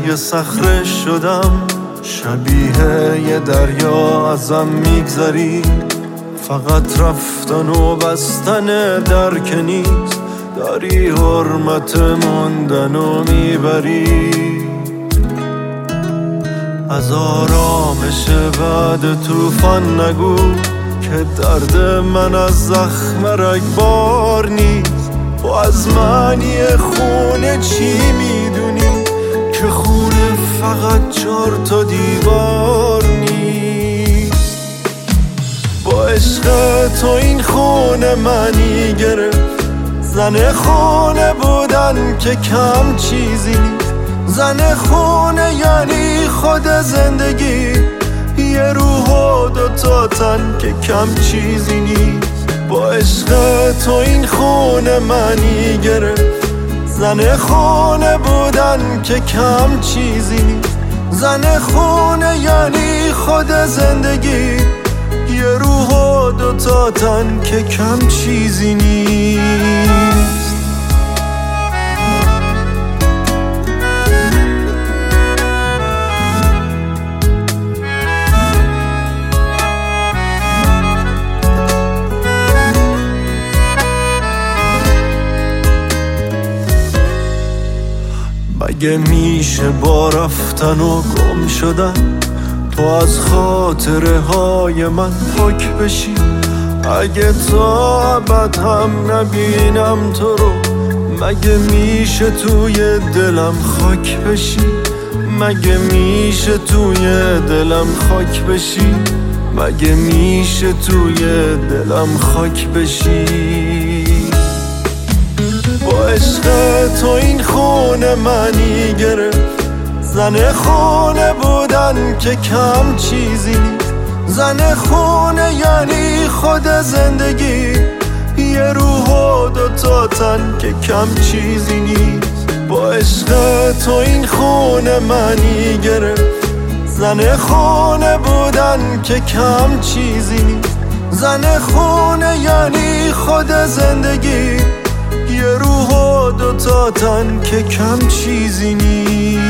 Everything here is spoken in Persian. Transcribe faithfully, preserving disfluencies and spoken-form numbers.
یه صخره شدم، شبیه یه دریا ازم میگذری. فقط رفتن و بستن در که نیست، داری حرمت موندن و میبری. از آرامش بعد طوفان نگو که درد من از زخم رگبار نیست. و از معنی خونه چی میدونی که خونه فقط چار تا دیوار نیست. با عشق تو این خونه معنی گرفت، زن خونه بودن که کم چیزی نیست. زن خونه یعنی خود زندگی، یه روح و دوتا تن که کم چیزی نیست. با عشق تو این خونه معنی گرفت، زن خونه بودن که کم چیزی نیست. زن خونه یعنی خود زندگی، یه روح و دوتا تن که کم چیزی نیست. مگه میشه با رفتن و گم شدن تو از خاطره های من پاک بشی؟ اگه تا ابد هم نبینم تو رو، مگه میشه توی دلم خاک بشی؟ مگه میشه توی دلم خاک بشی؟ مگه میشه توی دلم خاک بشی؟ با عشق تو این خونه معنی گرفت، زن خونه بودن که کم چیزی نیست. زن خونه یعنی خود زندگی، یه روح و دوتا تن که کم چیزی نیست. با عشق تو این خونه معنی گرفت، زن خونه بودن که کم چیزی نیست. زن خونه یعنی خود زندگی، یه روح و دوتا تن که کم چیزی نیست.